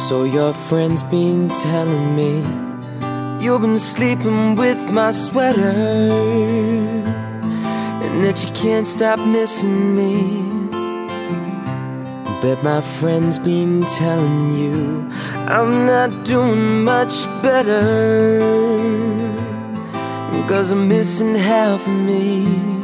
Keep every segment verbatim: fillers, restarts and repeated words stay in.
So your friend's been telling me you've been sleeping with my sweater, and that you can't stop missing me. Bet my friend's been telling you I'm not doing much better, 'cause I'm missing half of me.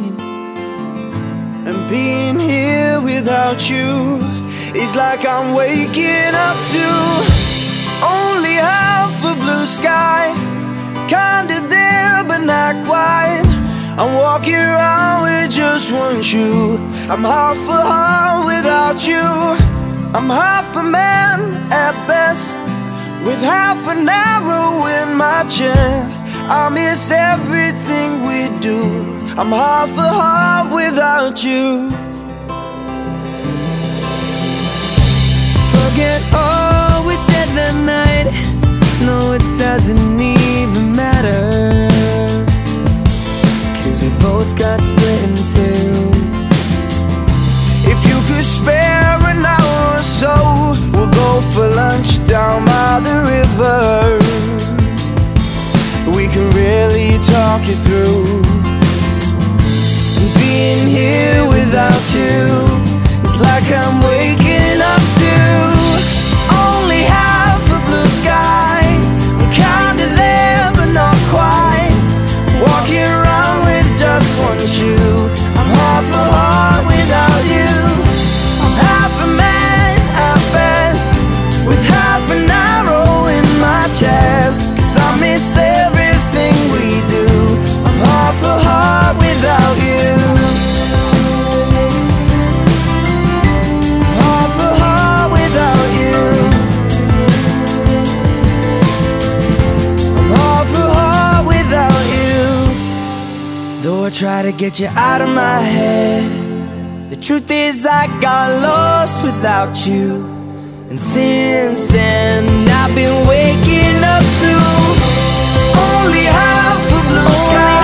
And being here without you is like I'm waking up to only half a blue sky, kinda there but not quite. I'm walking around with just one shoe. I'm half a heart without you. I'm half a man at best, with half an arrow in my chest. I miss everything we do. I'm half a heart without you. Forget all we said that night. No, it doesn't even matter, 'cause we both got split in two. If you could spare an hour or so, we'll go for lunch down by the river. We can really talk it through. Being here without you is like I'm waking up to only half a blue sky. I'm kinda there but not quite. Walking around with just one shoe. I'm half a heart without you. I'm half a man at best, with half an arrow in my chest. 'Cause I miss everything we do. I'm half a heart without you. Half a heart without you. I'm half a heart without you. Though I try to get you out of my head, the truth is I got lost without you. And since then I've been waking up to only half a blue sky.